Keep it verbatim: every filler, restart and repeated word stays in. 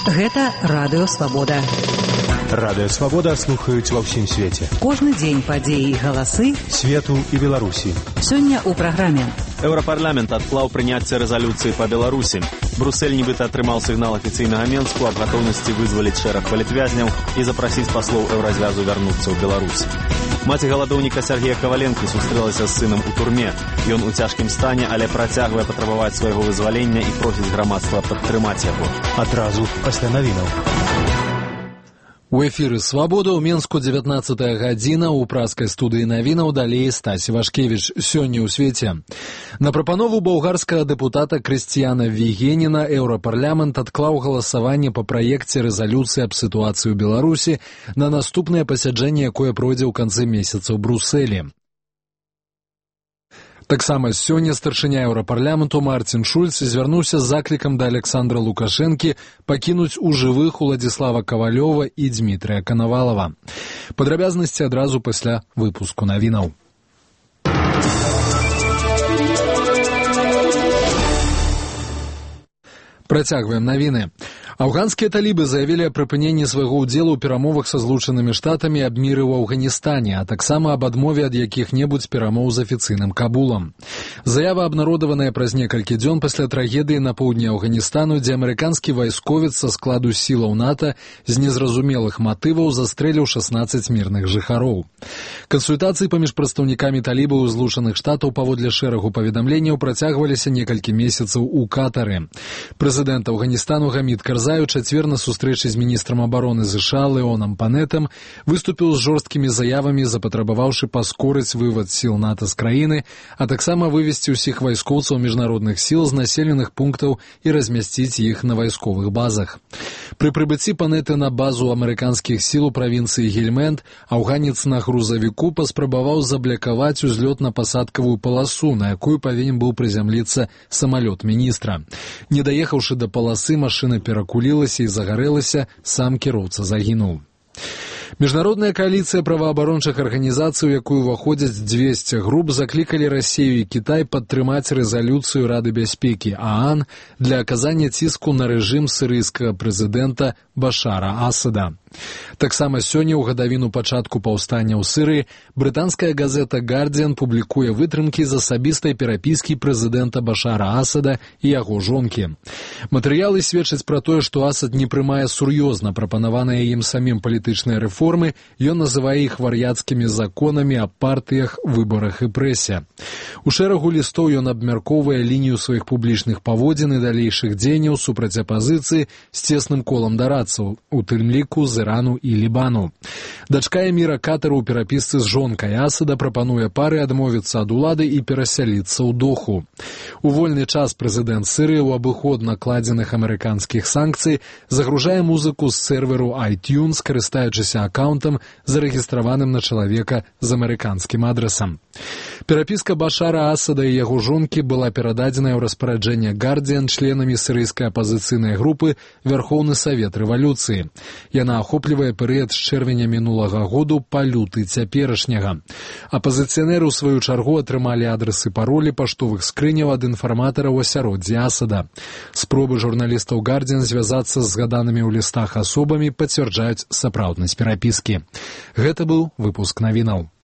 Гэта Радыё Свабода. Радыё Свабода слухаюць ва ўсім свеце. Кожны дзень падзеі і галасы свету і Беларусі. Сёння ў праграме. Еўрапарламент адклаў прыняцце рэзалюцыі па Беларусі. Брусэль нібыта атрымаў сігнал афіцыйнага Менску аб гатоўнасці вызваліць шэраг палітвязняў і запрасіць паслоў Еўразвязу вярнуцца ў Беларусь. Маці галадоўніка Сергея Каваленкі сустрэлася з сынам у турме. Ён у цяжкім стане, але працягвае патрабаваць свайго вызвалення і просіць грамадства падтрымаць яго. Адразу пасля навінаў. У эфіры «Свабода» ў Менску дзевятнаццатая гадзіна, у праскай студыі навінаў далей Стасі Вашкевіч. Сёння ў свеце. На прапанову балгарскага дэпутата Крысціяна Вігеніна Еўрапарламент адклаў галасаванне па праекце рэзалюцыі аб сітуацыі ў Беларусі на наступнае пасяджэнне, якое пройдзе ў канцы месяца ў Брусэлі. Таксама сёння старшыня Еўрапарламенту Марцін Шульц звярнуўся з заклікам да Александра Лукашэнкі пакінуць у жывых Уладзіслава Кавалёва і Дзмітрыя Канавалава. Падрабязнасці адразу пасля выпуску навінаў. Працягваем навіны. Афганскія талібы заявілі аб прыпыненні свайго ўдзелу ў перамовах са Злучанымі Штатамі аб міры ў Афганістане, а таксама аб адмове ад якіх-небудзь перамоў з афіцыйным Кабулам. Заява абнародаваная праз некалькі дзён пасля трагедыі на поўдні Афганістана, дзе амерыканскі вайсковец са складу сілаў НАТО з незразумелых матываў застрэліў шаснаццаць мірных жыхароў. Кансультацыі паміж прадстаўнікамі талібаў Злучаных Штатаў паводле шэрагу паведамленняў працягваліся некалькі месяцаў у Катары. Прэзідэнт Афганістану Гамід Карзай у чацвер на сустрэчы з міністрам абароны ЗША Леонам Панетам выступіў з жорсткімі заявамі, запатрабаваўшы паскорыць вывад сіл НАТО з краіны, а таксама вывесці ўсіх вайскоўцаў міжнародных сіл з населеных пунктаў і размясціць іх на вайсковых базах. Пры прыбыцці Панеты на базу амерыканскіх сіл у правінцыі Гельмэнд афганец на грузавіку паспрабаваў заблякаваць узлётна-пасадкавую паласу, на якую павінен быў прызямліцца самалёт міністра. Не даехаўшы да паласы, машына перакулілася і загарэлася, сам кіроўца загінуў. Міжнародная кааліцыя праваабарончых арганізацый, у якую ўваходзяць дзвесце груп, заклікалі Расію і Кітай падтрымаць рэзалюцыю Рады бяспекі ААН для аказання ціску на рэжым сірыйскага прэзідэнта Башара Асада. Таксама сёння ў гадавіну пачатку паўстання ў Сірыі брытанская газета «Гардзіан» публікуе вытрымкі з асабістай перапіскі прэзідэнта Башара Асада і яго жонкі. Матэрыялы сведчаць пра тое, што Асад не прымае сур'ёзна прапанаваныя ім самім палітычныя рэформы, ён называе іх вар'яцкімі законамі аб партыях, выбарах і прэсе. У шэрагу лістоў ён абмяркоўвае лінію сваіх публічных паводзін і далейшых дзеянняў супраць апазіцыі з цесным колам дарадцаў, у тым ліку з Ірану і Лібану. Дачка эміра Катару ў перапісцы з жонкай Асада прапануе пары адмовіцца ад улады і перасяліцца ў Доху. У вольны час прэзідэнт Сірыі ў абыход накладзеных амерыканскіх санкцый загружае музыку з серверу iTunes, карыстаючыся акаунтам, зарэгістраваным на чалавека з амерыканскім адрасам. Перапіска Башара Асада і яго жонкі была перададзеная ў распараджэнне «Гардзіан» членамі сірыйскай апазіцыйнай групы Вярхоўны Савет Рэвалюцыі. Яна ахоплівае перыяд з чэрвеня мінулага году па люты цяперашняга. Апазіцыянеры ў сваю чаргу атрымалі адрасы паролі паштовых скрыняў ад інфарматараў у асяроддзі Асада. Спробы журналістаў «Гардзіан» звязацца з згаданымі ў лістах асобамі пацвярджаюць сапраўднасць перапіскі. Гэта быў выпуск навінаў.